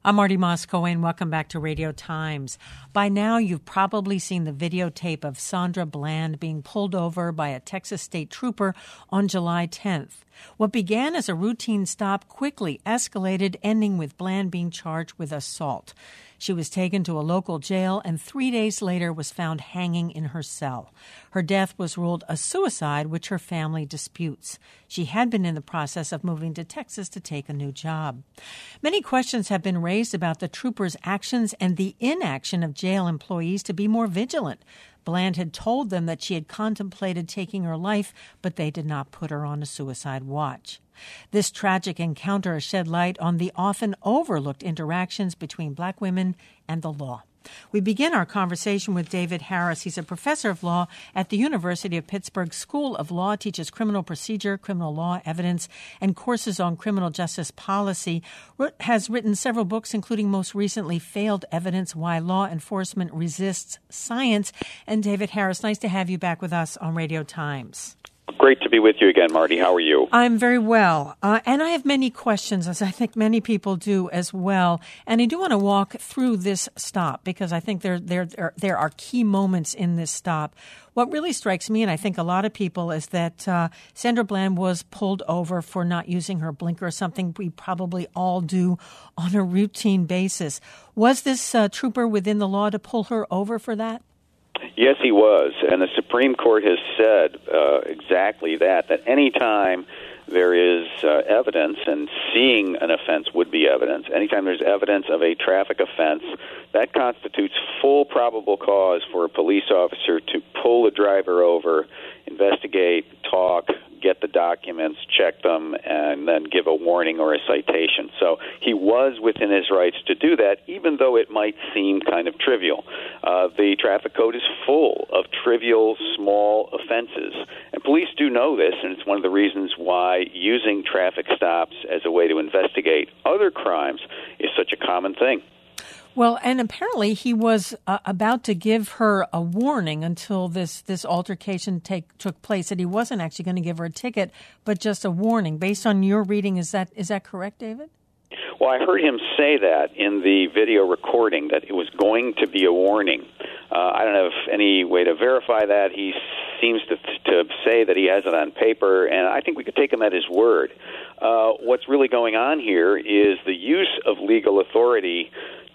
I'm Marty Moscoe, and welcome back to Radio Times. By now, you've probably seen the videotape of Sandra Bland being pulled over by a Texas state trooper on July 10th. What began as a routine stop quickly escalated, ending with Bland being charged with assault. She was taken to a local jail and 3 days later was found hanging in her cell. Her death was ruled a suicide, which her family disputes. She had been in the process of moving to Texas to take a new job. Many questions have been raised about the trooper's actions and the inaction of jail employees to be more vigilant. Bland had told them that she had contemplated taking her life, but they did not put her on a suicide watch. This tragic encounter shed light on the often overlooked interactions between black women and the law. We begin our conversation with David Harris. He's a professor of law at the University of Pittsburgh School of Law, teaches criminal procedure, criminal law, evidence, and courses on criminal justice policy, has written several books, including most recently Failed Evidence, Why Law Enforcement Resists Science. And David Harris, nice to have you back with us on Radio Times. Great to be with you again, Marty. How are you? I'm very well. And I have many questions, as I think many people do as well. And I do want to walk through this stop because I think there are key moments in this stop. What really strikes me, and I think a lot of people, is that Sandra Bland was pulled over for not using her blinker, something we probably all do on a routine basis. Was this trooper within the law to pull her over for that? Yes, he was, and the Supreme Court has said exactly that any time there is evidence, and seeing an offense would be evidence, anytime there's evidence of a traffic offense, that constitutes full probable cause for a police officer to pull a driver over, investigate, talk, get the documents, check them, and then give a warning or a citation. So he was within his rights to do that, even though it might seem kind of trivial. The traffic code is full of trivial, small offenses. And police do know this, and it's one of the reasons why using traffic stops as a way to investigate other crimes is such a common thing. Well, and apparently he was about to give her a warning until this altercation took place, that he wasn't actually going to give her a ticket, but just a warning. Based on your reading, is that correct, David? Well, I heard him say that in the video recording, that it was going to be a warning. I don't have any way to verify that. He seems to say that he has it on paper, and I think we could take him at his word. What's really going on here is the use of legal authority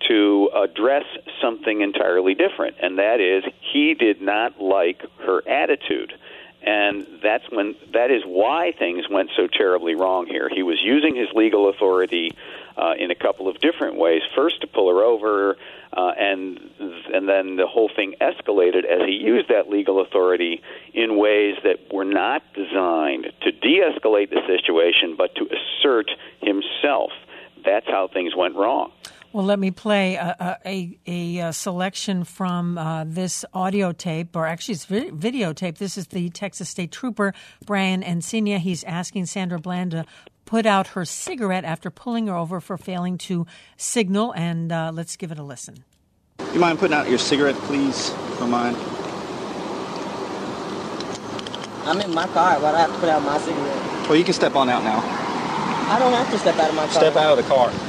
to address something entirely different, and that is he did not like her attitude. And that is why things went so terribly wrong here. He was using his legal authority in a couple of different ways. First, to pull her over, and then the whole thing escalated as he used that legal authority in ways that were not designed to de-escalate the situation, but to assert himself. That's how things went wrong. Well, let me play a selection from this audio tape, or actually it's videotape. This is the Texas State Trooper, Brian Encina. He's asking Sandra Bland to put out her cigarette after pulling her over for failing to signal, and let's give it a listen. You mind putting out your cigarette, please? Don't mind. I'm in my car. Why do I have to put out my cigarette? Well, you can step on out now. I don't have to step out of my car. Step out of the car.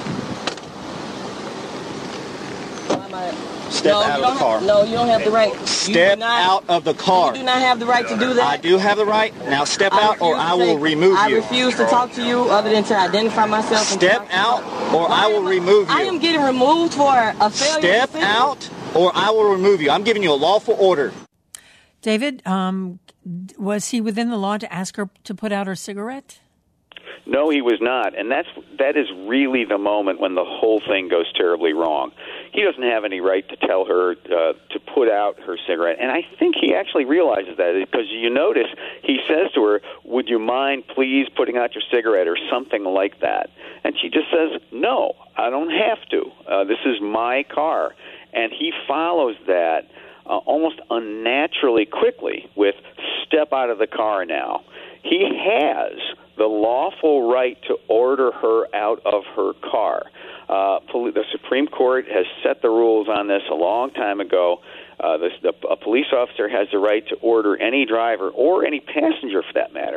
Step out of the car. No, you don't have the right. Step out of the car. You do not have the right to do that. I do have the right. Now step out or I will remove you. I refuse to talk to you other than to identify myself. Step out or I will remove you. I am getting removed for a failure. Step out or I will remove you. I'm giving you a lawful order. David, was he within the law to ask her to put out her cigarette? No, he was not, and that is really the moment when the whole thing goes terribly wrong. He doesn't have any right to tell her to put out her cigarette, and I think he actually realizes that, because you notice he says to her, "Would you mind please putting out your cigarette," or something like that, and she just says, "No, I don't have to. This is my car," and he follows that almost unnaturally quickly with "Step out of the car now." He has the lawful right to order her out of her car. The Supreme Court has set the rules on this a long time ago. A police officer has the right to order any driver, or any passenger for that matter,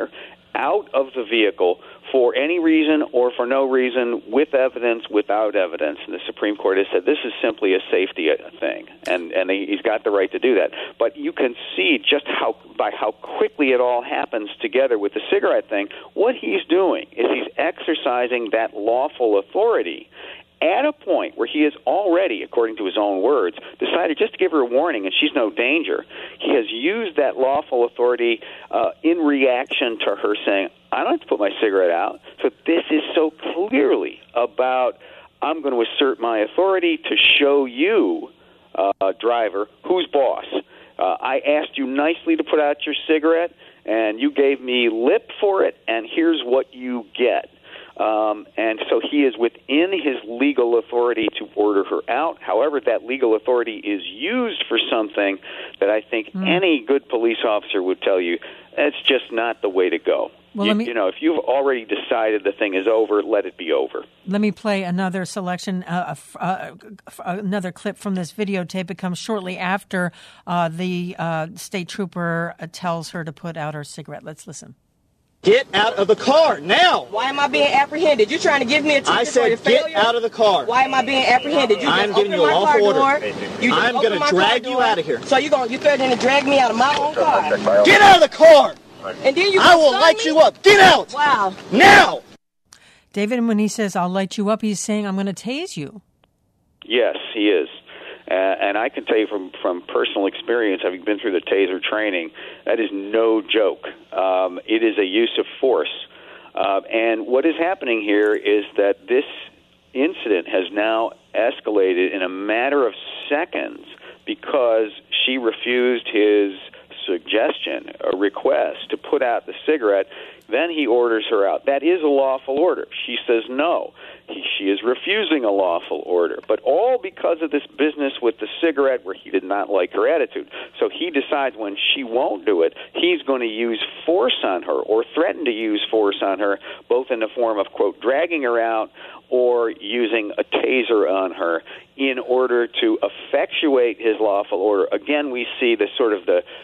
out of the vehicle for any reason or for no reason, with evidence, without evidence. And the Supreme Court has said this is simply a safety thing, and he's got the right to do that. But you can see just how quickly it all happens together with the cigarette thing. What he's doing is he's exercising that lawful authority at a point where he has already, according to his own words, decided just to give her a warning and she's no danger. He has used that lawful authority in reaction to her saying, I don't have to put my cigarette out. So this is so clearly about, I'm going to assert my authority to show you, driver, who's boss. I asked you nicely to put out your cigarette, and you gave me lip for it, and here's what you get. And so he is within his legal authority to order her out. However, that legal authority is used for something that I think any good police officer would tell you, that's just not the way to go. Well, you know, if you've already decided the thing is over, let it be over. Let me play another selection, another clip from this videotape. It comes shortly after the state trooper tells her to put out her cigarette. Let's listen. Get out of the car now! Why am I being apprehended? You trying to give me a ticket for your failure? I said get out of the car. Why am I being apprehended? You I'm just giving you a lawful order. I'm going to drag you out of here. So you threatening to drag me out of my own car? Get out of the car! And then I will light you up. Get out! Wow. Now! David, when he says, I'll light you up, he's saying, I'm going to tase you. Yes, he is. And I can tell you from personal experience, having been through the taser training, that is no joke. It is a use of force. And what is happening here is that this incident has now escalated in a matter of seconds because she refused his suggestion, a request to put out the cigarette. Then he orders her out. That is a lawful order. She says no. She is refusing a lawful order, but all because of this business with the cigarette where he did not like her attitude. So he decides when she won't do it, he's going to use force on her or threaten to use force on her, both in the form of, quote, dragging her out or using a taser on her in order to effectuate his lawful order. Again, we see the sort of the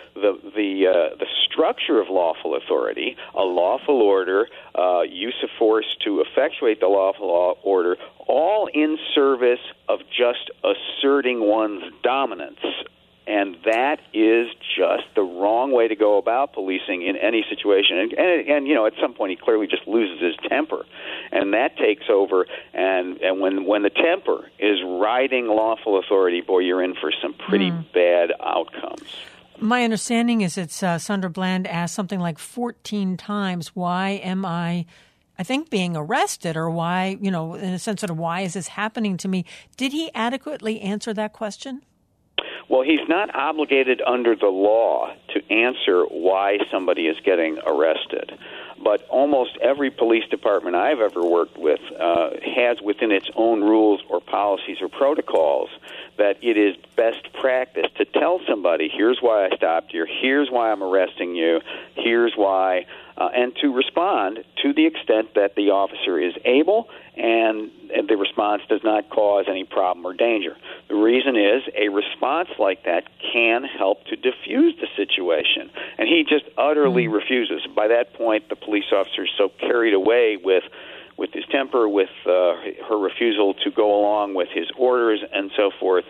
structure of lawful authority, a lawful order, use of force to effectuate the lawful order, all in service of just asserting one's dominance. And that is just the wrong way to go about policing in any situation. And you know, at some point he clearly just loses his temper. And that takes over. And when the temper is riding lawful authority, boy, you're in for some pretty bad outcomes. My understanding is it's Sandra Bland asked something like 14 times, why am I think, being arrested, or why, you know, in a sense of why is this happening to me? Did he adequately answer that question? Well, he's not obligated under the law to answer why somebody is getting arrested. But almost every police department I've ever worked with has within its own rules or policies or protocols that it is best practice to tell somebody, here's why I stopped you, here's why I'm arresting you, here's why, and to respond to the extent that the officer is able and the response does not cause any problem or danger. The reason is a response like that can help to diffuse the situation. And he just utterly refuses. By that point, the police officer is so carried away with his temper, with her refusal to go along with his orders and so forth,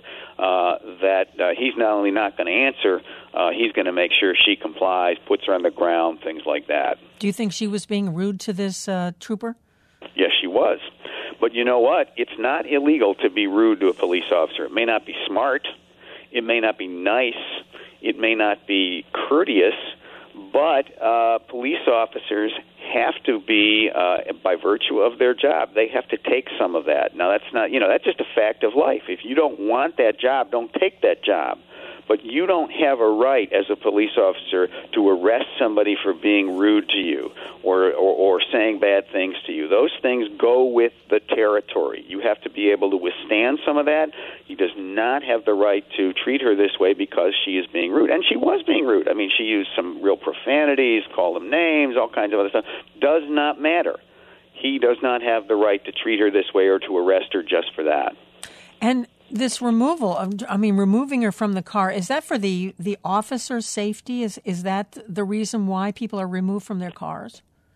that he's not only not going to answer, he's going to make sure she complies, puts her on the ground, things like that. Do you think she was being rude to this trooper? Yes, she was. But you know what? It's not illegal to be rude to a police officer. It may not be smart. It may not be nice. It may not be courteous. But police officers have to be, by virtue of their job, they have to take some of that. Now, that's not, that's just a fact of life. If you don't want that job, don't take that job. But you don't have a right as a police officer to arrest somebody for being rude to you or saying bad things to you. Those things go with the territory. You have to be able to withstand some of that. He does not have the right to treat her this way because she is being rude. And she was being rude. I mean, she used some real profanities, called them names, all kinds of other stuff. Does not matter. He does not have the right to treat her this way or to arrest her just for that. And this removal, removing her from the car, is that for the officer's safety? Is that the reason why people are removed from their cars?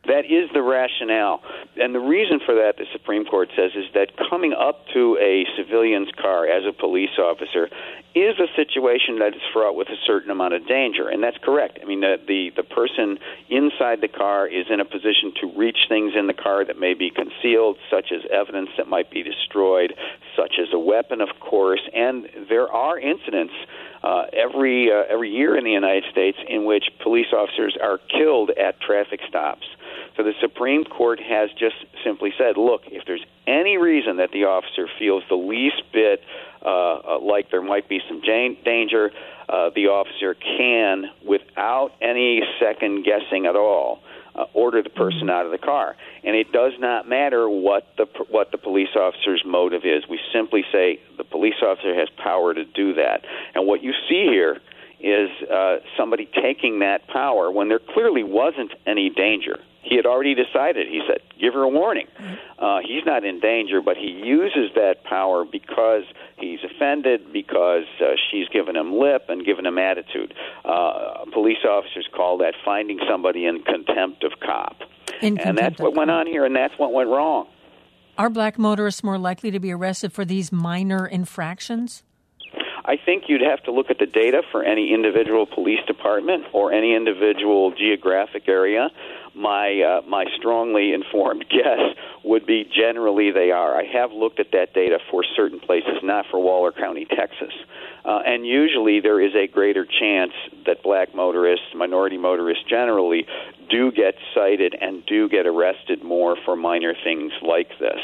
That is the rationale. And the reason for that, the Supreme Court says, is that coming up to a civilian's car as a police officer is a situation that is fraught with a certain amount of danger. And that's correct. I mean, the person inside the car is in a position to reach things in the car that may be concealed, such as evidence that might be destroyed, such as a weapon, of course. And there are incidents every year in the United States in which police officers are killed at traffic stops. So the Supreme Court has just simply said, look, if there's any reason that the officer feels the least bit like there might be some danger, the officer can, without any second guessing at all, order the person out of the car. And it does not matter what the police officer's motive is. We simply say the police officer has power to do that. And what you see here is somebody taking that power when there clearly wasn't any danger. He had already decided, he said, give her a warning. He's not in danger, but he uses that power because he's offended, because she's given him lip and given him attitude. Police officers call that finding somebody in contempt of cop. And that's what went on here, and that's what went wrong. Are black motorists more likely to be arrested for these minor infractions? I think you'd have to look at the data for any individual police department or any individual geographic area. My strongly informed guess would be generally they are. I have looked at that data for certain places, not for Waller County, Texas. And usually there is a greater chance that black motorists, minority motorists generally, do get cited and do get arrested more for minor things like this.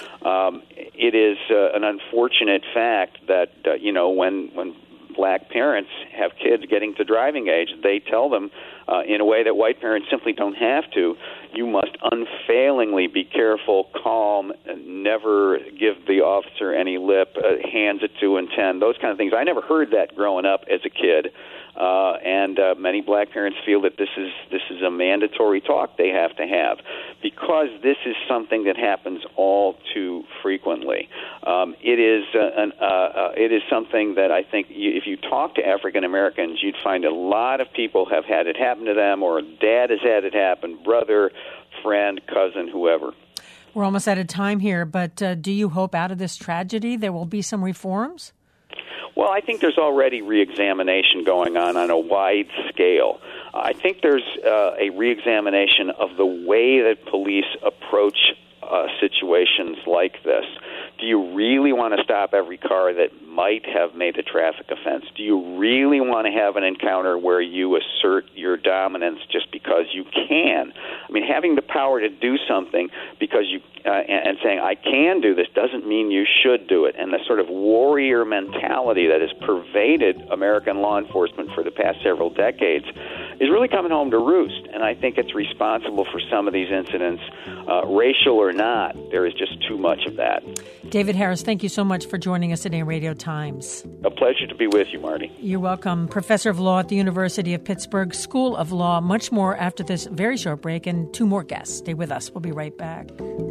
It is an unfortunate fact that, when black parents have kids getting to driving age, they tell them in a way that white parents simply don't have to, you must unfailingly be careful, calm, and never give the officer any lip, hands at 2 and 10, those kind of things. I never heard that growing up as a kid. And many black parents feel that this is a mandatory talk they have to have because this is something that happens all too frequently. It is something that I think if you talk to African Americans, you'd find a lot of people have had it happen to them, or dad has had it happen, brother, friend, cousin, whoever. We're almost out of time here, but do you hope out of this tragedy there will be some reforms? Well, I think there's already reexamination going on a wide scale. I think there's a reexamination of the way that police approach situations like this. Do you really want to stop every car that might have made a traffic offense? Do you really want to have an encounter where you assert your dominance just because you can? I mean, having the power to do something because you and saying, I can do this, doesn't mean you should do it. And the sort of warrior mentality that has pervaded American law enforcement for the past several decades is really coming home to roost. And I think it's responsible for some of these incidents, racial or not. There is just too much of that. David Harris, thank you so much for joining us today on Radio Times. A pleasure to be with you, Marty. You're welcome. Professor of Law at the University of Pittsburgh School of Law. Much more after this very short break and 2 more guests. Stay with us. We'll be right back.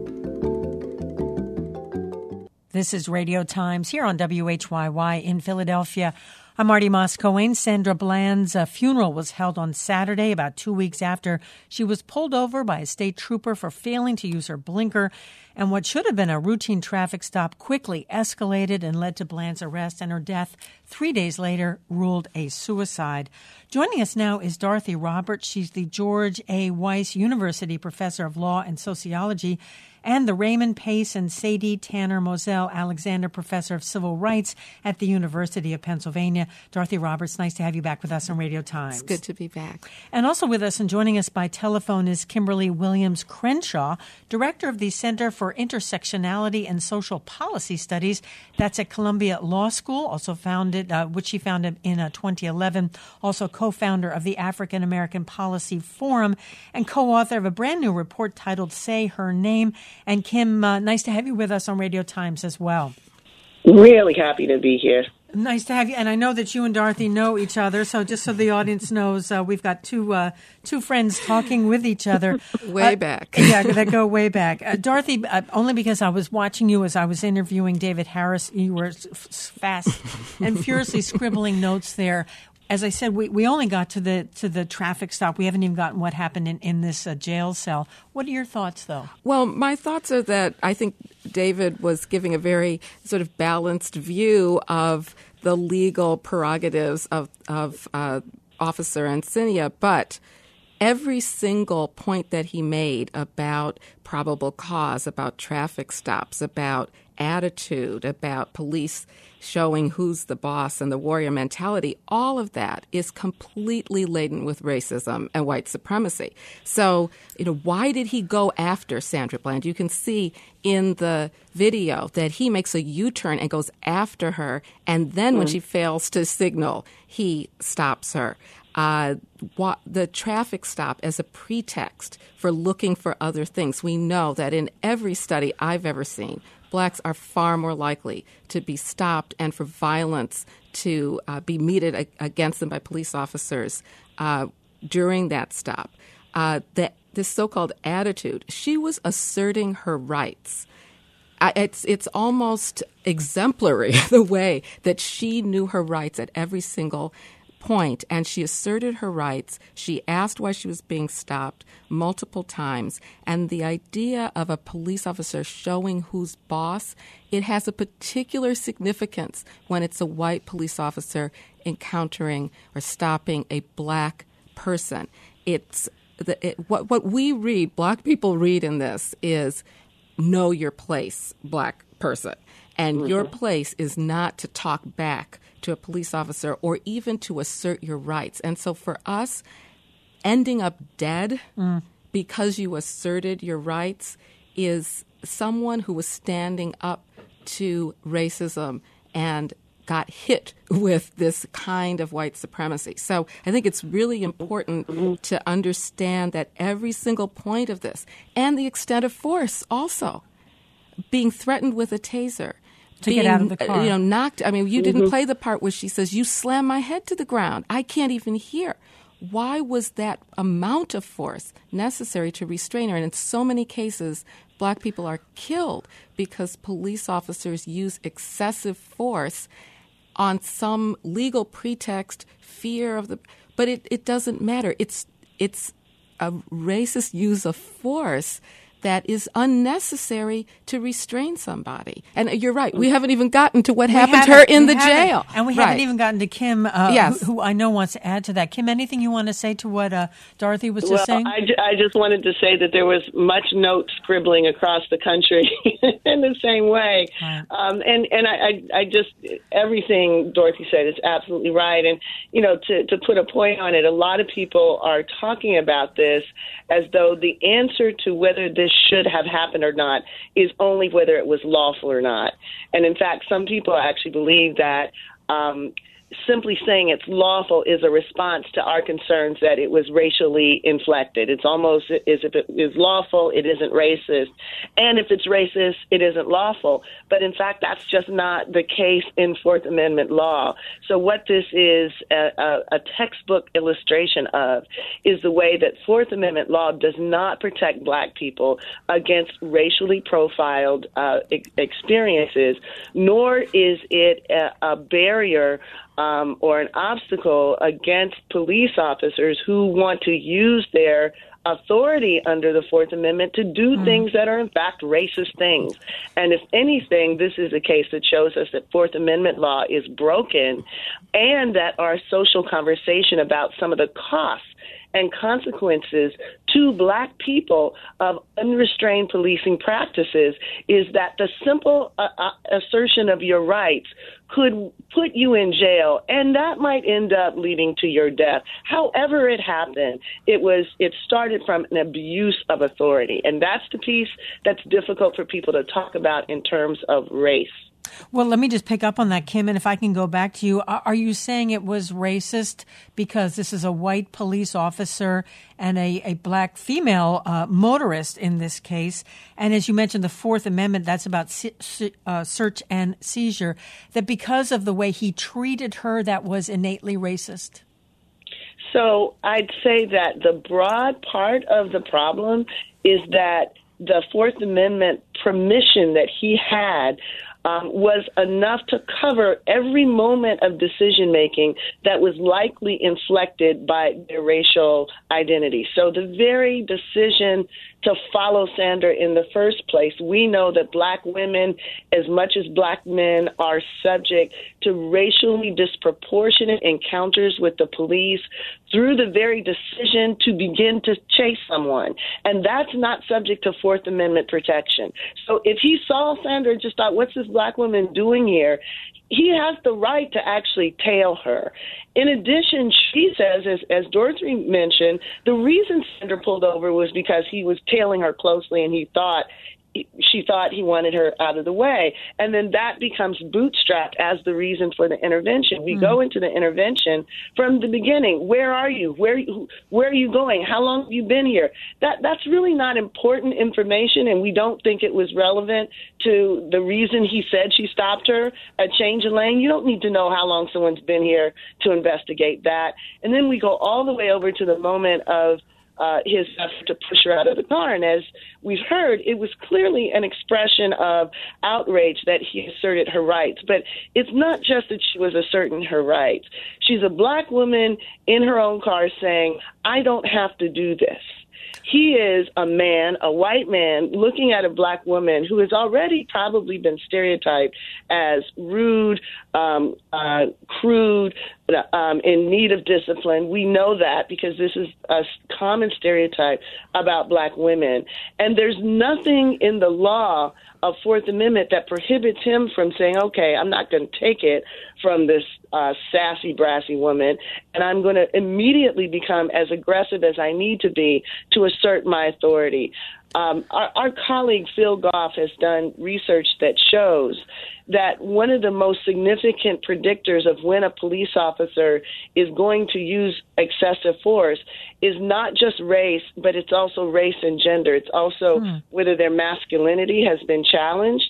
This is Radio Times here on WHYY in Philadelphia. I'm Marty Moss-Cohen. Sandra Bland's funeral was held on Saturday, about 2 weeks after she was pulled over by a state trooper for failing to use her blinker. And what should have been a routine traffic stop quickly escalated and led to Bland's arrest and her death 3 days later ruled a suicide. Joining us now is Dorothy Roberts. She's the George A. Weiss University Professor of Law and Sociology and the Raymond Pace and Sadie Tanner Moselle Alexander Professor of Civil Rights at the University of Pennsylvania. Dorothy Roberts, nice to have you back with us on Radio Times. It's good to be back. And also with us and joining us by telephone is Kimberly Williams Crenshaw, Director of the Center for Intersectionality and Social Policy Studies. That's at Columbia Law School, also founded, which she founded in 2011, also co-founder of the African American Policy Forum and co-author of a brand new report titled Say Her Name. And Kim, nice to have you with us on Radio Times as well. Really happy to be here. Nice to have you. And I know that you and Dorothy know each other, so just so the audience knows, we've got two friends talking with each other. Way back. Yeah, that go way back. Dorothy, only because I was watching you as I was interviewing David Harris, you were fast and furiously scribbling notes there. As I said, we only got to the traffic stop. We haven't even gotten what happened in this jail cell. What are your thoughts, though? Well, my thoughts are that I think David was giving a very sort of balanced view of the legal prerogatives of Officer Encinia, but every single point that he made about probable cause, about traffic stops, about attitude, about police showing who's the boss and the warrior mentality, all of that is completely laden with racism and white supremacy. So, why did he go after Sandra Bland? You can see in the video that he makes a U-turn and goes after her, and then when she fails to signal, he stops her. The traffic stop as a pretext for looking for other things. We know that in every study I've ever seen, blacks are far more likely to be stopped and for violence to be meted against them by police officers during that stop. This so-called attitude, she was asserting her rights. It's almost exemplary the way that she knew her rights at every single point, and she asserted her rights. She asked why she was being stopped multiple times, and the idea of a police officer showing who's boss, it has a particular significance when it's a white police officer encountering or stopping a black person. What we read, black people read in this is know your place, black person. And your place is not to talk back to a police officer or even to assert your rights. And so for us, ending up dead because you asserted your rights is someone who was standing up to racism and got hit with this kind of white supremacy. So I think it's really important to understand that every single point of this, and the extent of force also, being threatened with a taser, to get out of the car. Knocked. I mean, you didn't play the part where she says, "You slammed my head to the ground. I can't even hear." Why was that amount of force necessary to restrain her? And in so many cases, black people are killed because police officers use excessive force on some legal pretext, fear of the. But it doesn't matter. It's a racist use of force that is unnecessary to restrain somebody. And you're right. We haven't even gotten to what happened to her in the jail. And we haven't even gotten to Kim, who I know wants to add to that. Kim, anything you want to say to what Dorothy was just saying? I just wanted to say that there was much note scribbling across the country in the same way. Right. And I just, everything Dorothy said is absolutely right. And, to put a point on it, a lot of people are talking about this as though the answer to whether this should have happened or not is only whether it was lawful or not. And in fact, some people actually believe that simply saying it's lawful is a response to our concerns that it was racially inflected. It's almost as if it is lawful, it isn't racist. And if it's racist, it isn't lawful. But in fact, that's just not the case in Fourth Amendment law. So what this is a textbook illustration of is the way that Fourth Amendment law does not protect black people against racially profiled experiences, nor is it a barrier or an obstacle against police officers who want to use their authority under the Fourth Amendment to do things that are in fact racist things. And if anything, this is a case that shows us that Fourth Amendment law is broken and that our social conversation about some of the costs and consequences to black people of unrestrained policing practices is that the simple assertion of your rights could put you in jail, and that might end up leading to your death. However it happened, it started from an abuse of authority, and that's the piece that's difficult for people to talk about in terms of race. Well, let me just pick up on that, Kim, and if I can go back to you, are you saying it was racist because this is a white police officer and a black female motorist in this case? And as you mentioned, the Fourth Amendment, that's about search and seizure, that because of the way he treated her, that was innately racist? So I'd say that the broad part of the problem is that the Fourth Amendment permission that he had was enough to cover every moment of decision making that was likely inflected by their racial identity. So the very decision to follow Sandra in the first place, we know that black women, as much as black men, are subject to racially disproportionate encounters with the police through the very decision to begin to chase someone. And that's not subject to Fourth Amendment protection. So if he saw Sandra and just thought, what's this black woman doing here? He has the right to actually tail her. In addition, she says, as Dorothy mentioned, the reason Sandra pulled over was because he was tailing her closely and she thought he wanted her out of the way. And then that becomes bootstrapped as the reason for the intervention. We go into the intervention from the beginning. Where are you? Where are you going? How long have you been here? That's really not important information, and we don't think it was relevant to the reason he said she stopped her, a change of lane. You don't need to know how long someone's been here to investigate that. And then we go all the way over to the moment of his effort to push her out of the car. And as we've heard, it was clearly an expression of outrage that he asserted her rights. But it's not just that she was asserting her rights. She's a black woman in her own car saying, I don't have to do this. He is a man, a white man, looking at a black woman who has already probably been stereotyped as rude, crude, in need of discipline. We know that because this is a common stereotype about black women. And there's nothing in the law of Fourth Amendment that prohibits him from saying, okay, I'm not going to take it from this sassy, brassy woman, and I'm going to immediately become as aggressive as I need to be to assert my authority. Our colleague Phil Goff has done research that shows that one of the most significant predictors of when a police officer is going to use excessive force is not just race, but it's also race and gender. It's also whether their masculinity has been challenged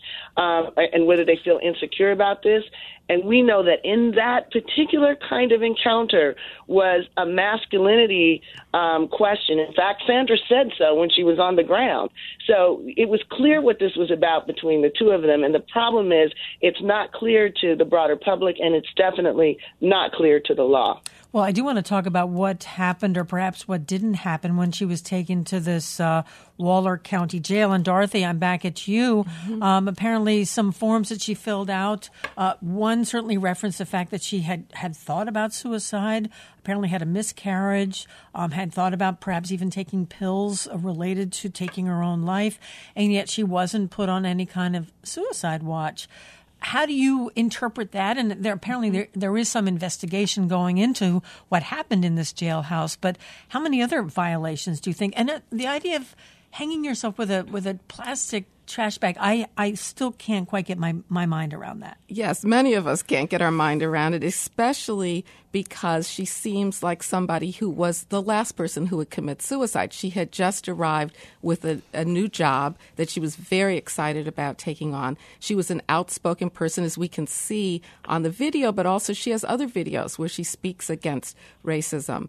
and whether they feel insecure about this. And we know that in that particular kind of encounter was a masculinity question. In fact, Sandra said so when she was on the ground. So it was clear what this was about between the two of them. And the problem is it's not clear to the broader public, and it's definitely not clear to the law. Well, I do want to talk about what happened or perhaps what didn't happen when she was taken to this Waller County Jail. And Dorothy, I'm back at you. Apparently some forms that she filled out, one certainly referenced the fact that she had thought about suicide, apparently had a miscarriage, had thought about perhaps even taking pills related to taking her own life, and yet she wasn't put on any kind of suicide watch. How do you interpret that? And apparently there is some investigation going into what happened in this jailhouse, but how many other violations do you think? And the idea of hanging yourself with a plastic trash bag, I still can't quite get my mind around that. Yes, many of us can't get our mind around it, especially because she seems like somebody who was the last person who would commit suicide. She had just arrived with a new job that she was very excited about taking on. She was an outspoken person, as we can see on the video, but also she has other videos where she speaks against racism.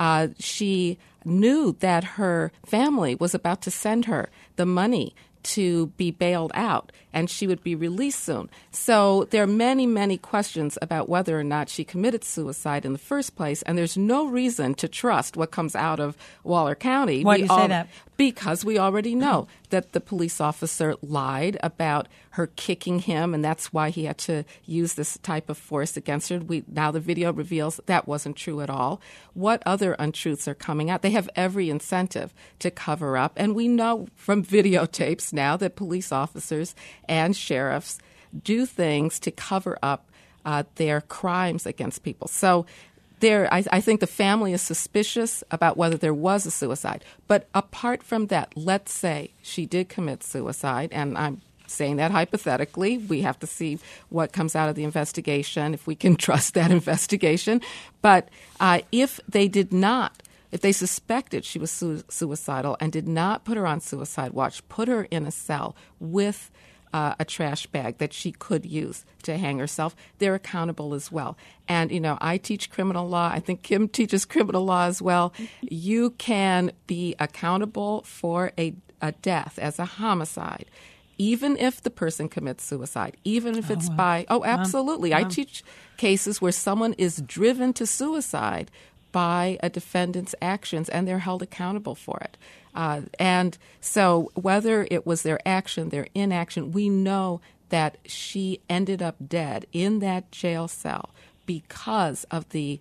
She knew that her family was about to send her the money to be bailed out, and she would be released soon. So there are many, many questions about whether or not she committed suicide in the first place, and there's no reason to trust what comes out of Waller County. Why do you say that? Because we already know that the police officer lied about her kicking him, and that's why he had to use this type of force against her. Now the video reveals that wasn't true at all. What other untruths are coming out? They have every incentive to cover up, and we know from videotapes now that police officers and sheriffs do things to cover up their crimes against people. So I think the family is suspicious about whether there was a suicide. But apart from that, let's say she did commit suicide, and I'm saying that hypothetically. We have to see what comes out of the investigation, if we can trust that investigation. But if they did not, if they suspected she was suicidal and did not put her on suicide watch, put her in a cell with a trash bag that she could use to hang herself, they're accountable as well. And, I teach criminal law. I think Kim teaches criminal law as well. You can be accountable for a death as a homicide even if the person commits suicide, even if it's absolutely. I teach cases where someone is driven to suicide by a defendant's actions, and they're held accountable for it. And so whether it was their action, their inaction, we know that she ended up dead in that jail cell because of the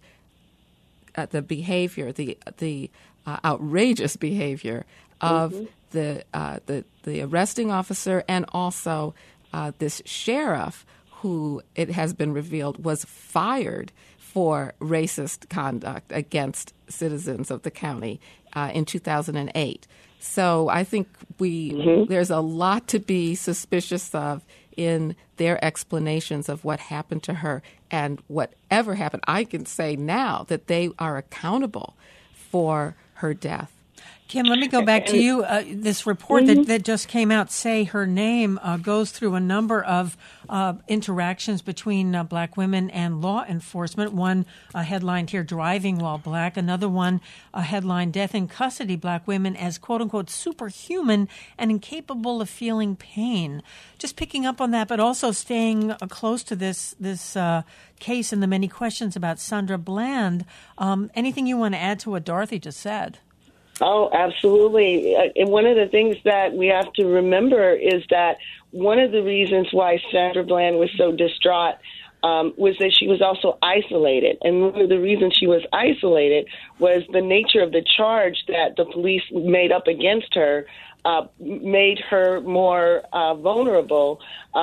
behavior, the outrageous behavior of the arresting officer, and also this sheriff, who it has been revealed was fired for racist conduct against citizens of the county in 2008. So I think there's a lot to be suspicious of in their explanations of what happened to her, and whatever happened, I can say now that they are accountable for her death. Kim, let me go back to you. This report that just came out, Say Her Name, goes through a number of interactions between black women and law enforcement. One headlined here, Driving While Black. Another one headlined, Death in Custody, Black Women as, quote-unquote, superhuman and incapable of feeling pain. Just picking up on that, but also staying close to this case and the many questions about Sandra Bland. Anything you want to add to what Dorothy just said? Oh, absolutely. And one of the things that we have to remember is that one of the reasons why Sandra Bland was so distraught was that she was also isolated. And one of the reasons she was isolated was the nature of the charge that the police made up against her made her more vulnerable.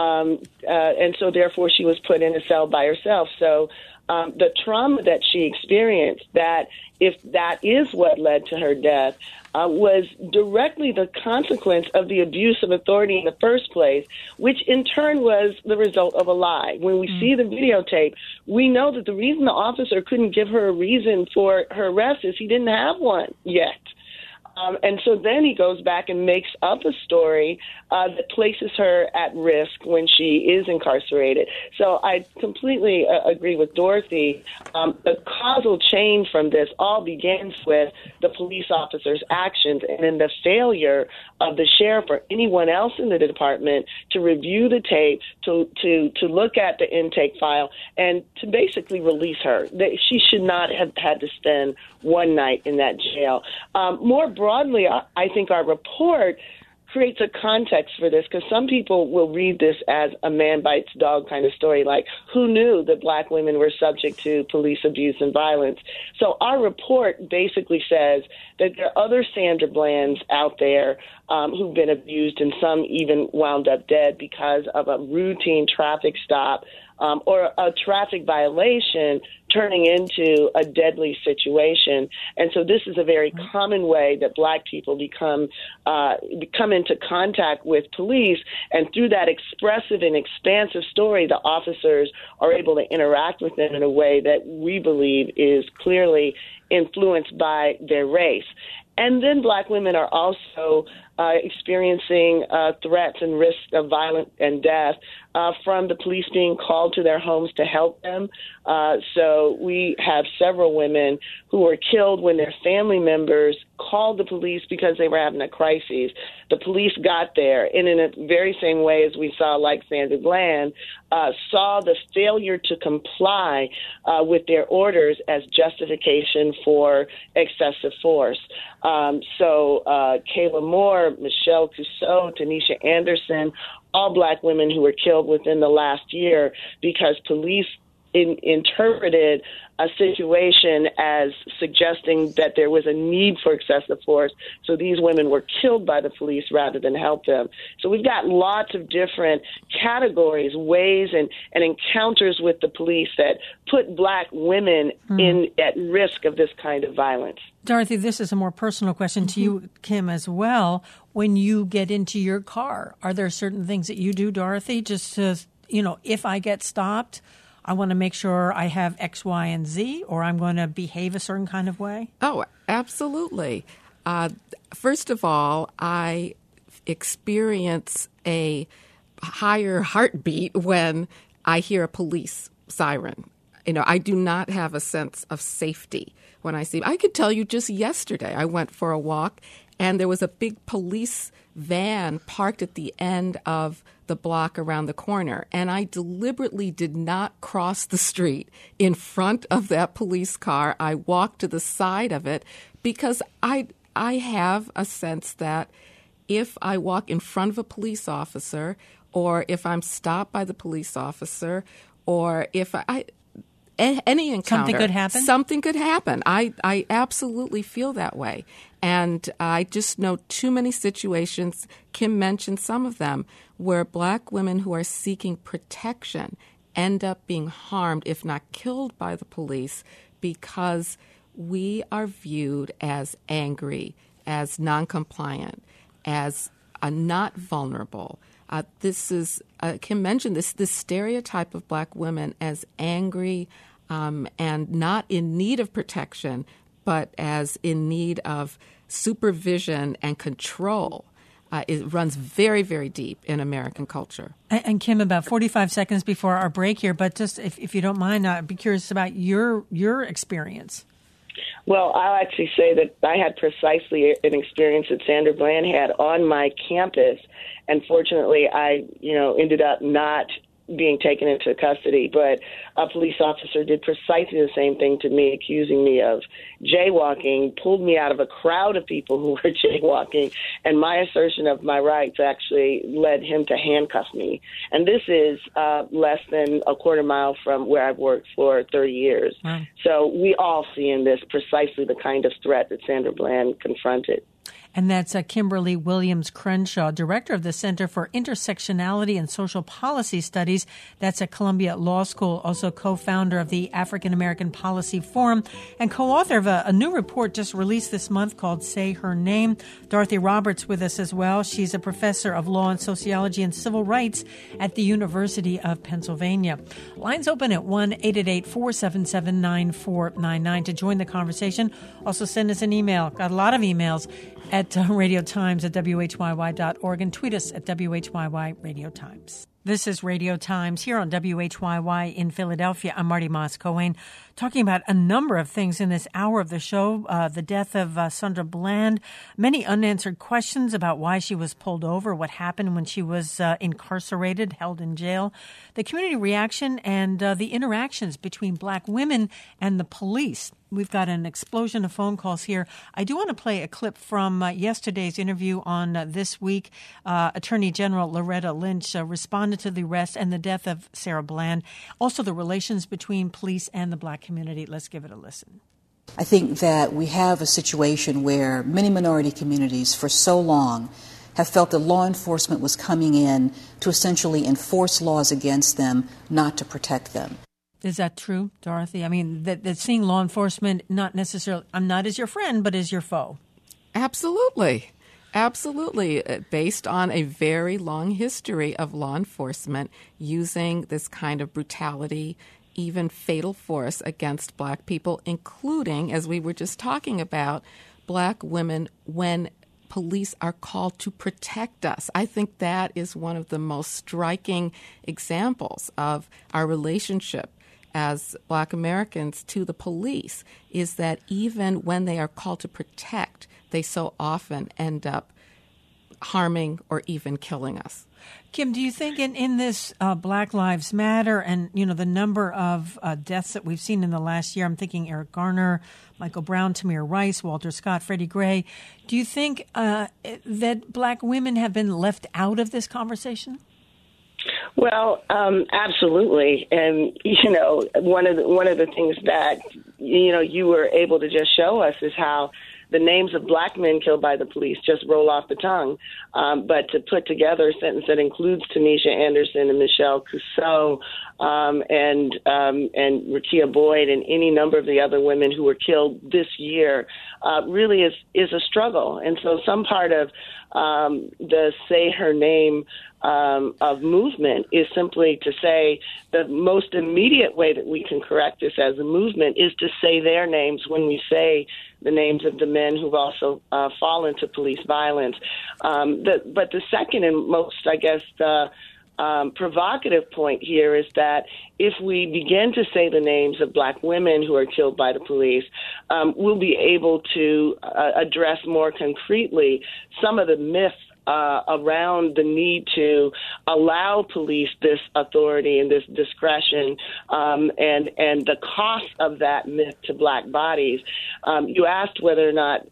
And so therefore she was put in a cell by herself. So the trauma that she experienced, that if that is what led to her death, was directly the consequence of the abuse of authority in the first place, which in turn was the result of a lie. When we see the videotape, we know that the reason the officer couldn't give her a reason for her arrest is he didn't have one yet. And so then he goes back and makes up a story that places her at risk when she is incarcerated. So I completely agree with Dorothy. The causal chain from this all begins with the police officer's actions and then the failure of the sheriff or anyone else in the department to review the tape, to look at the intake file, and to basically release her. She should not have had to spend one night in that jail. More broadly, I think our report creates a context for this, because some people will read this as a man bites dog kind of story, like who knew that black women were subject to police abuse and violence. So our report basically says that there are other Sandra Blands out there who've been abused, and some even wound up dead because of a routine traffic stop or a traffic violation turning into a deadly situation. And so this is a very common way that black people come into contact with police. And through that expressive and expansive story, the officers are able to interact with them in a way that we believe is clearly influenced by their race. And then black women are also experiencing threats and risks of violence and death from the police being called to their homes to help them. So we have several women who were killed when their family members called the police because they were having a crisis. The police got there, and in a very same way as we saw, like Sandra Bland, saw the failure to comply with their orders as justification for excessive force. So Kayla Moore, Michelle Cusseau, Tanisha Anderson, all black women who were killed within the last year because police interpreted a situation as suggesting that there was a need for excessive force. So these women were killed by the police rather than help them. So we've got lots of different categories, ways, and encounters with the police that put black women at risk of this kind of violence. Dorothy, this is a more personal question to you, Kim, as well. When you get into your car, are there certain things that you do, Dorothy, just to, if I get stopped, I want to make sure I have X, Y, and Z, or I'm going to behave a certain kind of way? Oh, absolutely. First of all, I experience a higher heartbeat when I hear a police siren. I do not have a sense of safety when I see. I could tell you just yesterday I went for a walk and there was a big police van parked at the end of the block around the corner. And I deliberately did not cross the street in front of that police car. I walked to the side of it because I have a sense that if I walk in front of a police officer, or if I'm stopped by the police officer, or if any encounter, something could happen. I absolutely feel that way. And I just know too many situations, Kim mentioned some of them, where black women who are seeking protection end up being harmed, if not killed by the police, because we are viewed as angry, as non-compliant, as not vulnerable. This is, Kim mentioned this stereotype of black women as angry and not in need of protection, but as in need of supervision and control. It runs very, very deep in American culture. And Kim, about 45 seconds before our break here, but just if you don't mind, I'd be curious about your experience. Well, I'll actually say that I had precisely an experience that Sandra Bland had on my campus, and fortunately, I ended up not being taken into custody. But a police officer did precisely the same thing to me, accusing me of jaywalking, pulled me out of a crowd of people who were jaywalking, and my assertion of my rights actually led him to handcuff me. And this is less than a quarter mile from where I've worked for 30 years. Wow. So we all see in this precisely the kind of threat that Sandra Bland confronted. And that's Kimberly Williams Crenshaw, director of the Center for Intersectionality and Social Policy Studies. That's at Columbia Law School, also co-founder of the African American Policy Forum and co-author of a new report just released this month called Say Her Name. Dorothy Roberts with us as well. She's a professor of law and sociology and civil rights at the University of Pennsylvania. Lines open at 1-888-477-9499 to join the conversation. Also send us an email. Got a lot of emails at Radio Times at WHYY.org and tweet us at WHYY Radio Times. This is Radio Times here on WHYY in Philadelphia. I'm Marty Moss-Cohen, talking about a number of things in this hour of the show. The death of Sandra Bland, many unanswered questions about why she was pulled over, what happened when she was incarcerated, held in jail, the community reaction, and the interactions between black women and the police. We've got an explosion of phone calls here. I do want to play a clip from yesterday's interview on This Week. Attorney General Loretta Lynch responded to the arrest and the death of Sarah Bland, also the relations between police and the black community. Let's give it a listen. I think that we have a situation where many minority communities for so long have felt that law enforcement was coming in to essentially enforce laws against them, not to protect them. Is that true, Dorothy? I mean, that seeing law enforcement not necessarily, I'm not as your friend, but as your foe. Absolutely. Absolutely. Based on a very long history of law enforcement using this kind of brutality, even fatal force against black people, including, as we were just talking about, black women when police are called to protect us. I think that is one of the most striking examples of our relationship as black Americans to the police, is that even when they are called to protect, they so often end up harming or even killing us. Kim, do you think in this Black Lives Matter and, the number of deaths that we've seen in the last year, I'm thinking Eric Garner, Michael Brown, Tamir Rice, Walter Scott, Freddie Gray, do you think that black women have been left out of this conversation? Well, absolutely. And, one of the things that, you were able to just show us is how the names of black men killed by the police just roll off the tongue. But to put together a sentence that includes Tanisha Anderson and Michelle Cusseau and Rekia Boyd and any number of the other women who were killed this year really is a struggle. And so some part of the Say Her Name of movement is simply to say the most immediate way that we can correct this as a movement is to say their names when we say the names of the men who've also fallen to police violence. But the second and most, I guess, provocative point here is that if we begin to say the names of black women who are killed by the police, we'll be able to address more concretely some of the myths around the need to allow police this authority and this discretion, and the cost of that myth to black bodies. You asked whether or not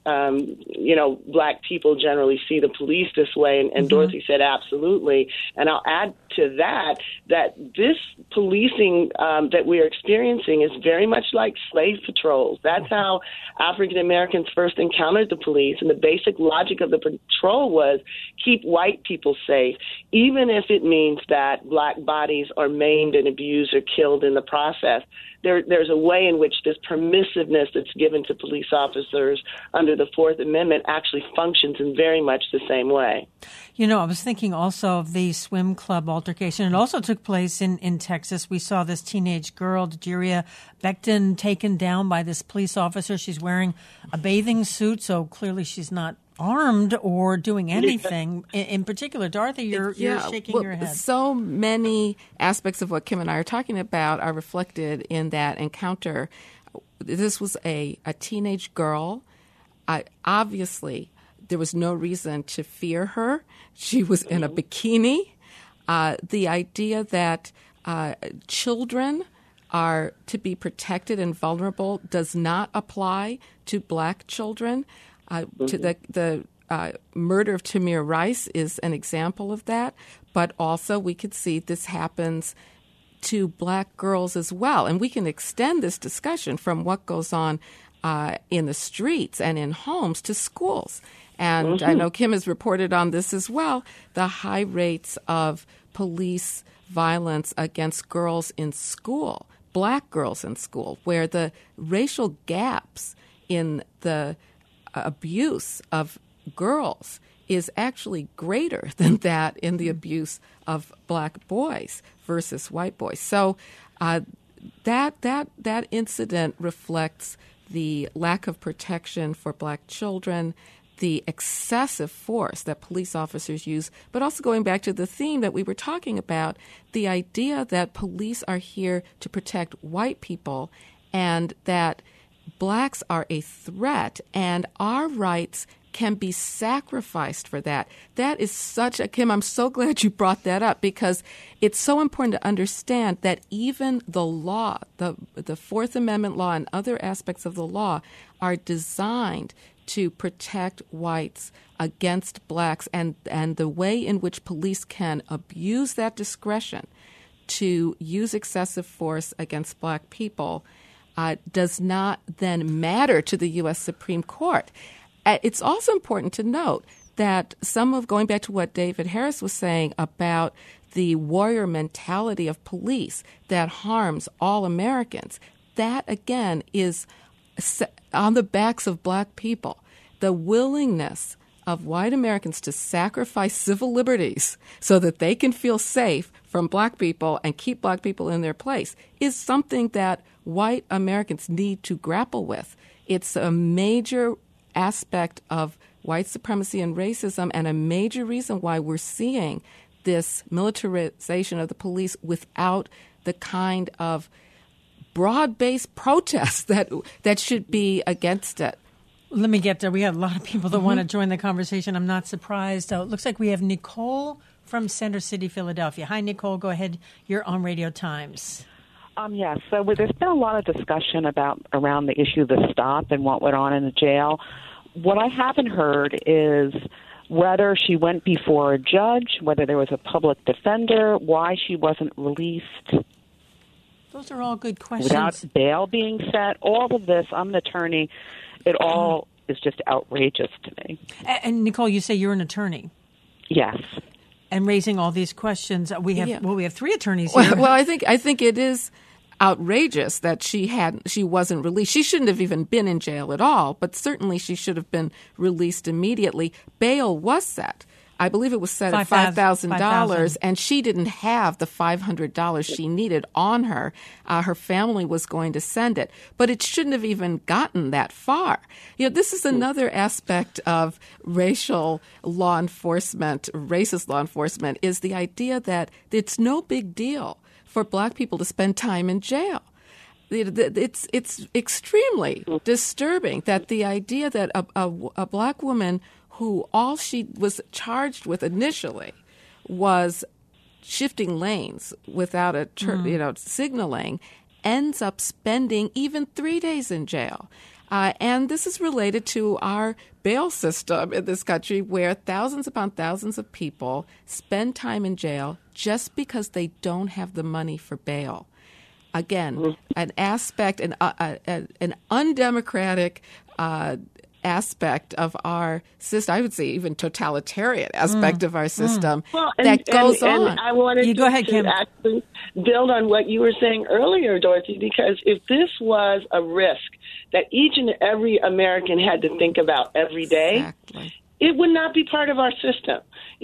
black people generally see the police this way, and Dorothy said absolutely. And I'll add to that this policing that we are experiencing is very much like slave patrols. That's how African Americans first encountered the police, and the basic logic of the patrol was keep white people safe, even if it means that black bodies are maimed and abused or killed in the process. There's a way in which this permissiveness that's given to police officers under the Fourth Amendment actually functions in very much the same way. I was thinking also of the swim club altercation. It also took place in Texas. We saw this teenage girl, Dejiria Becton, taken down by this police officer. She's wearing a bathing suit, so clearly she's not armed or doing anything. In particular, Dorothy, you're shaking your head. So many aspects of what Kim and I are talking about are reflected in that encounter. This was a teenage girl. Obviously, there was no reason to fear her. She was in a bikini. The idea that children are to be protected and vulnerable does not apply to black children. To the murder of Tamir Rice is an example of that, but also we could see this happens to black girls as well. And we can extend this discussion from what goes on in the streets and in homes to schools. And I know Kim has reported on this as well, the high rates of police violence against girls in school, black girls in school, where the racial gaps in the abuse of girls is actually greater than that in the abuse of black boys versus white boys. So that incident reflects the lack of protection for black children, the excessive force that police officers use, but also going back to the theme that we were talking about, the idea that police are here to protect white people and that blacks are a threat and our rights can be sacrificed for that. That is Kim, I'm so glad you brought that up because it's so important to understand that even the law, the Fourth Amendment law and other aspects of the law are designed to protect whites against blacks, and the way in which police can abuse that discretion to use excessive force against black people does not then matter to the U.S. Supreme Court. It's also important to note that going back to what David Harris was saying about the warrior mentality of police that harms all Americans, that again is on the backs of black people. The willingness of white Americans to sacrifice civil liberties so that they can feel safe from black people and keep black people in their place is something that white Americans need to grapple with. It's a major aspect of white supremacy and racism and a major reason why we're seeing this militarization of the police without the kind of broad-based protest that should be against it. Let me get there. We have a lot of people that want to join the conversation. I'm not surprised. It looks like we have Nicole from Center City, Philadelphia. Hi, Nicole. Go ahead. You're on Radio Times. Yes. So there's been a lot of discussion around the issue of the stop and what went on in the jail. What I haven't heard is whether she went before a judge, whether there was a public defender, why she wasn't released. Those are all good questions. Without bail being set, all of this, I'm an attorney, it all is just outrageous to me. And Nicole, you say you're an attorney. Yes. And raising all these questions, we have three attorneys here. Well, I think it is outrageous that she wasn't released. She shouldn't have even been in jail at all, but certainly she should have been released immediately. Bail was set. I believe it was set at $5,000, and she didn't have the $500 she needed on her. Her family was going to send it, but it shouldn't have even gotten that far. This is another aspect of racial law enforcement, racist law enforcement, is the idea that it's no big deal for Black people to spend time in jail. It's extremely disturbing that the idea that a Black woman who all she was charged with initially was shifting lanes without a signaling, ends up spending even 3 days in jail. And this is related to our bail system in this country, where thousands upon thousands of people spend time in jail just because they don't have the money for bail. Again, an aspect, an undemocratic aspect of our system, I would say even totalitarian aspect of our system that goes on. And I wanted go ahead, Kim. actually build on what you were saying earlier, Dorothy, because if this was a risk that each and every American had to think about every day, it would not be part of our system.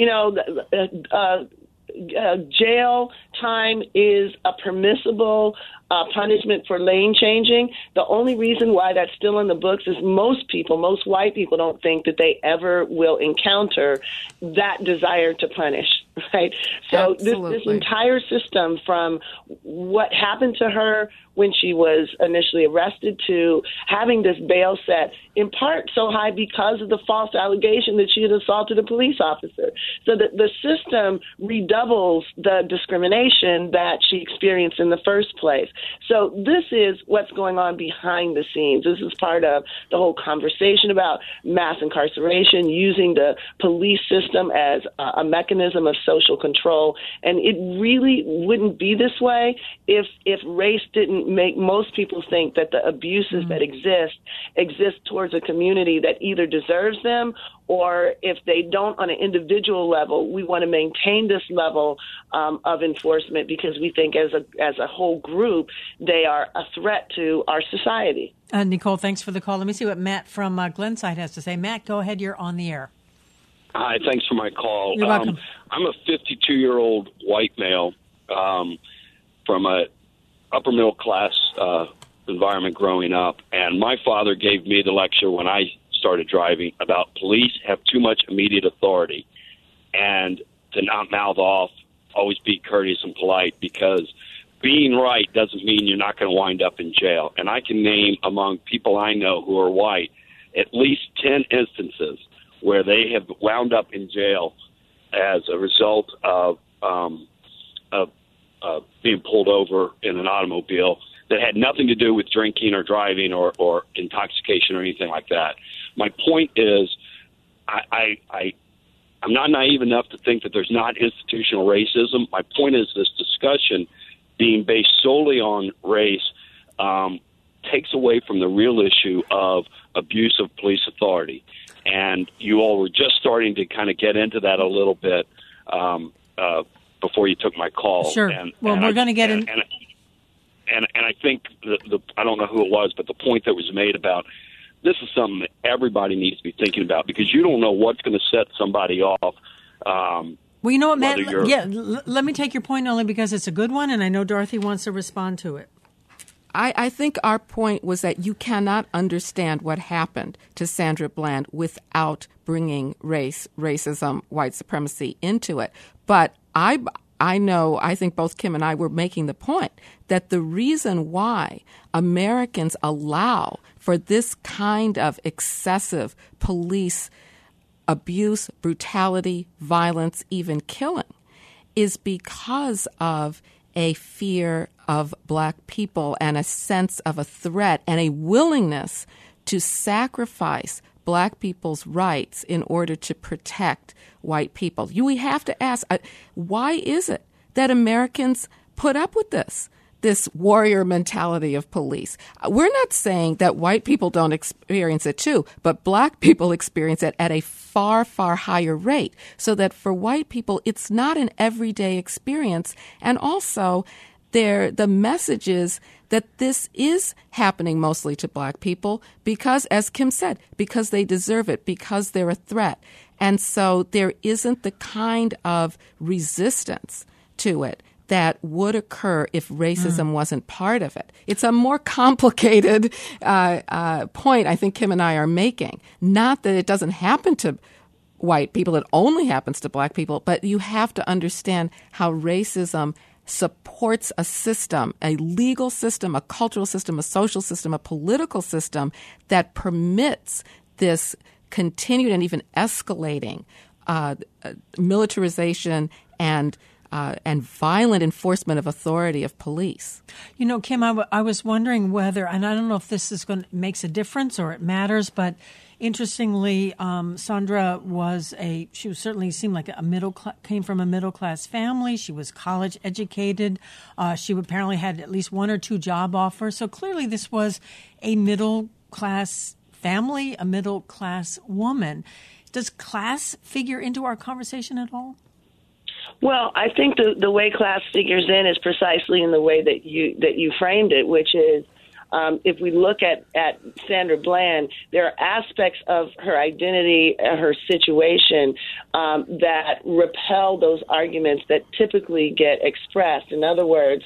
Jail time is a permissible punishment for lane changing. The only reason why that's still in the books is most white people don't think that they ever will encounter that desire to punish, right? So this entire system, from what happened to her when she was initially arrested to having this bail set, in part so high because of the false allegation that she had assaulted a police officer. So the system redoubles the discrimination that she experienced in the first place. So this is what's going on behind the scenes. This is part of the whole conversation about mass incarceration, using the police system as a mechanism of social control. And it really wouldn't be this way if race didn't make most people think that the abuses that exist towards a community that either deserves them, or if they don't on an individual level, we want to maintain this level of enforcement because we think as a whole group, they are a threat to our society. Nicole, thanks for the call. Let me see what Matt from Glenside has to say. Matt, go ahead. You're on the air. Hi, thanks for my call. You're welcome. I'm a 52-year-old white male from a upper middle class environment growing up, and my father gave me the lecture when I started driving about police have too much immediate authority and to not mouth off, always be courteous and polite, because being right doesn't mean you're not going to wind up in jail. And I can name among people I know who are white at least 10 instances where they have wound up in jail as a result of being pulled over in an automobile that had nothing to do with drinking or driving or intoxication or anything like that. My point is, I'm not naive enough to think that there's not institutional racism. My point is this discussion being based solely on race takes away from the real issue of abuse of police authority. And you all were just starting to kind of get into that a little bit before you took my call. Sure. We're going to get in. And I think I don't know who it was, but the point that was made about this is something that everybody needs to be thinking about, because you don't know what's going to set somebody off. Well, you know what, Matt? Let me take your point only because it's a good one, and I know Dorothy wants to respond to it. I think our point was that you cannot understand what happened to Sandra Bland without bringing racism, white supremacy into it. But I think both Kim and I were making the point that the reason why Americans allow for this kind of excessive police abuse, brutality, violence, even killing, is because of a fear of Black people and a sense of a threat and a willingness to sacrifice Black people's rights in order to protect white people. We have to ask, why is it that Americans put up with this warrior mentality of police? We're not saying that white people don't experience it too, but Black people experience it at a far, far higher rate. So that for white people, it's not an everyday experience. And also, the message is that this is happening mostly to black people because, as Kim said, because they deserve it, because they're a threat. And so there isn't the kind of resistance to it that would occur if racism wasn't part of it. It's a more complicated point I think Kim and I are making. Not that it doesn't happen to white people, it only happens to black people, but you have to understand how racism supports a system, a legal system, a cultural system, a social system, a political system that permits this continued and even escalating militarization and violent enforcement of authority of police. You know, Kim, I was wondering whether, and I don't know if this makes a difference or it matters, but interestingly, Sandra she certainly seemed like came from a middle class family. She was college educated. She apparently had at least one or two job offers. So clearly, this was a middle class family, a middle class woman. Does class figure into our conversation at all? Well, I think the way class figures in is precisely in the way that you framed it, which is if we look at Sandra Bland, there are aspects of her identity, her situation that repel those arguments that typically get expressed. In other words,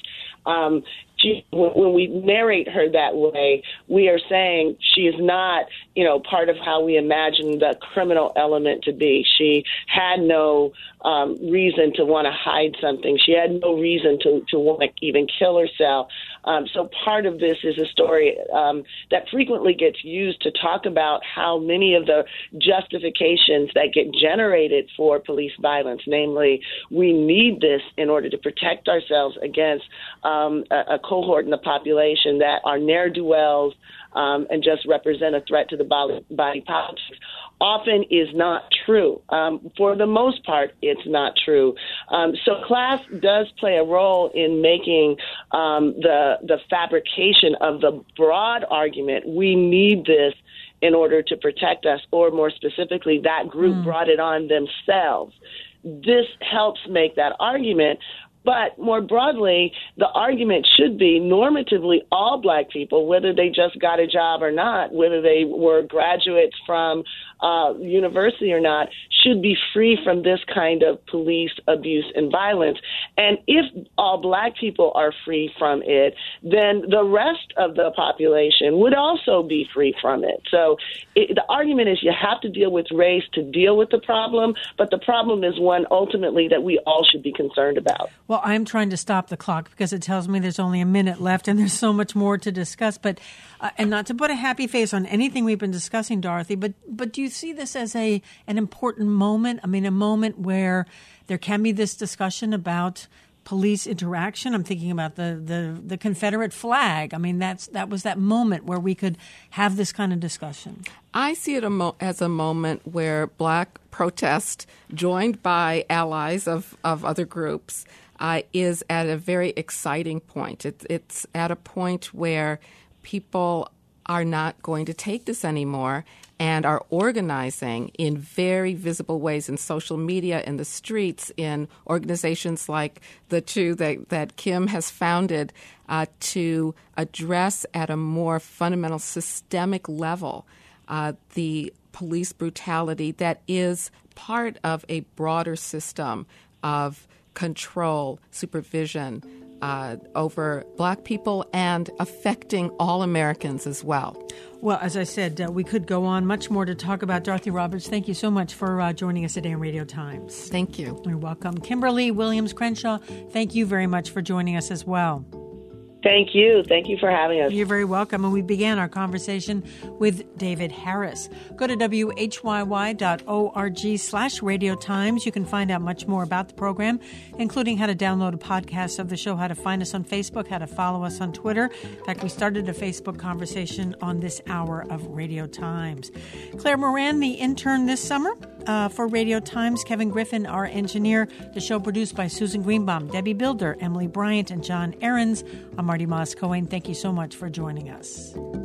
when we narrate her that way, we are saying she is not, part of how we imagine the criminal element to be. She had no reason to want to hide something. She had no reason to want to even kill herself. So part of this is a story that frequently gets used to talk about how many of the justifications that get generated for police violence, namely, we need this in order to protect ourselves against a cohort in the population that are ne'er-do-wells and just represent a threat to the body politics, often is not true. For the most part, it's not true. So class does play a role in making the fabrication of the broad argument, we need this in order to protect us, or more specifically, that group brought it on themselves. This helps make that argument. But more broadly, the argument should be normatively all black people, whether they just got a job or not, whether they were graduates from university or not, should be free from this kind of police abuse and violence. And if all black people are free from it, then the rest of the population would also be free from it. So the argument is you have to deal with race to deal with the problem, but the problem is one ultimately that we all should be concerned about. Well, I'm trying to stop the clock because it tells me there's only a minute left and there's so much more to discuss. But and not to put a happy face on anything we've been discussing, Dorothy, but do you see this as an important moment? I mean, a moment where there can be this discussion about police interaction. I'm thinking about the Confederate flag. I mean, that was that moment where we could have this kind of discussion. I see it as a moment where black protest, joined by allies of other groups, is at a very exciting point. It's at a point where people are not going to take this anymore and are organizing in very visible ways in social media, in the streets, in organizations like the two that Kim has founded to address at a more fundamental systemic level the police brutality that is part of a broader system of control, supervision over black people and affecting all Americans as well. Well, as I said, we could go on. Much more to talk about. Dorothy Roberts, thank you so much for joining us today on Radio Times. Thank you. You're welcome. Kimberly Williams Crenshaw, thank you very much for joining us as well. Thank you. Thank you for having us. You're very welcome. And we began our conversation with David Harris. Go to whyy.org/Radio Times. You can find out much more about the program, including how to download a podcast of the show, how to find us on Facebook, how to follow us on Twitter. In fact, we started a Facebook conversation on this hour of Radio Times. Claire Moran, the intern this summer for Radio Times. Kevin Griffin, our engineer. The show produced by Susan Greenbaum, Debbie Builder, Emily Bryant, and John Ahrens. I'm Marty Moss-Cohen. Thank you so much for joining us.